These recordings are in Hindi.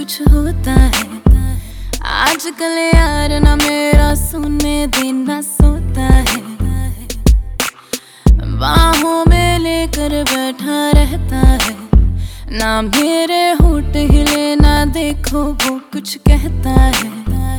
कुछ होता है। आजकल यार ना मेरा सोने देना सोता है, बाहों में लेकर बैठा रहता है। ना मेरे होठ हिले ना देखो वो कुछ कहता है।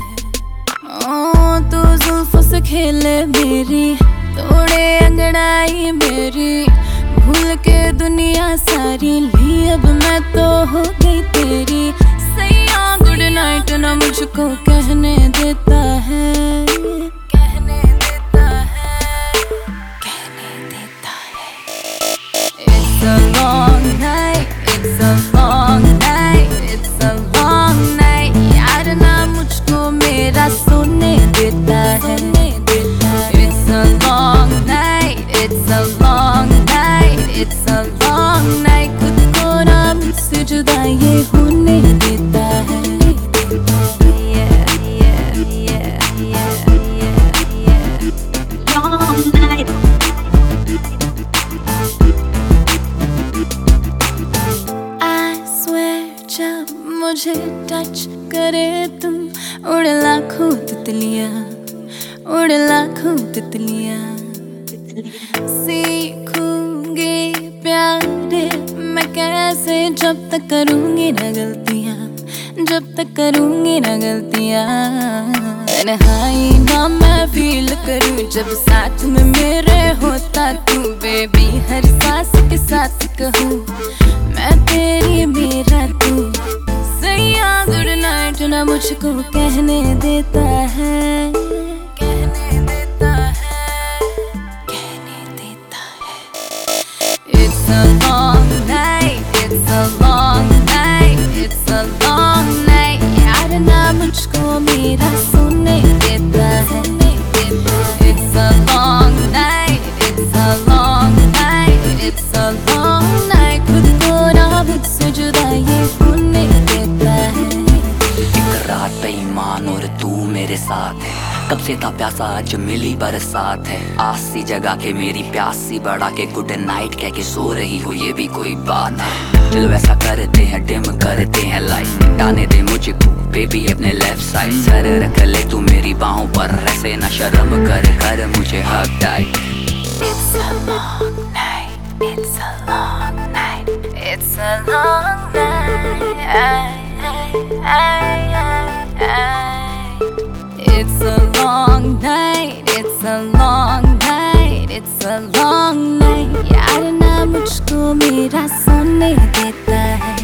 ओ तो जुल्फों से खेले मेरी, तोड़े अंगड़ाई मेरी, भूल के दुनिया सारी ली अब मैं तो हो गई तेरी। सैया गुड नाइट ना मुझको कहने देता है, कहने देता है, कहने देता है। It's a long night, it's a long night, it's a long night। यार ना मुझको मेरा सोने देता है। It's a long night, it's a long night, it's a long night। खुद को ना मुझसे जुदा ये होने देता है। Long night। I swear जब मुझे टच करे तुम, उड़ लाखों तितलियां, उड़ लाखों तितलियां। सीखूंगी प्यारे मैं कैसे, जब तक करूंगी ना गलतियां, जब तक करूंगी ना गलतियां। तन्हाई ना मैं फील करूं जब साथ में मेरे होता तू, बेबी हर सांस के साथ कहूं मैं तेरी मेरा तू। सैया गुड नाइट ना मुझको कहने देता है, कहने देता है, कहने देता है। It's a long night, it's a long night, it's a long night। यार ना मुझको मेरा सोने देता है। It's a long night, it's a long night, it's a long night। खुद को ना मुझसे जुदा ये होने देता है। एक रात बेईमान और तू मेरे साथ है, कब से था प्यासा आज मिली बरसात है। आस सी जगा के मेरी प्यास सी बढ़ा के गुड नाइट कह के सो रही हो ये भी कोई बात है। चलो ऐसा करते हैं डिम करते हैं लाइट, डाने दे मुझको बेबी अपने लेफ्ट साइड। सर रख ले तू मेरी बाहों पर, ऐसे ना शर्म कर मुझे हक टाइट। It's a long night, it's a long night, it's a long night। It's a long night, it's a long night, it's a long night। यार ना मुझको मेरा सोने देता है।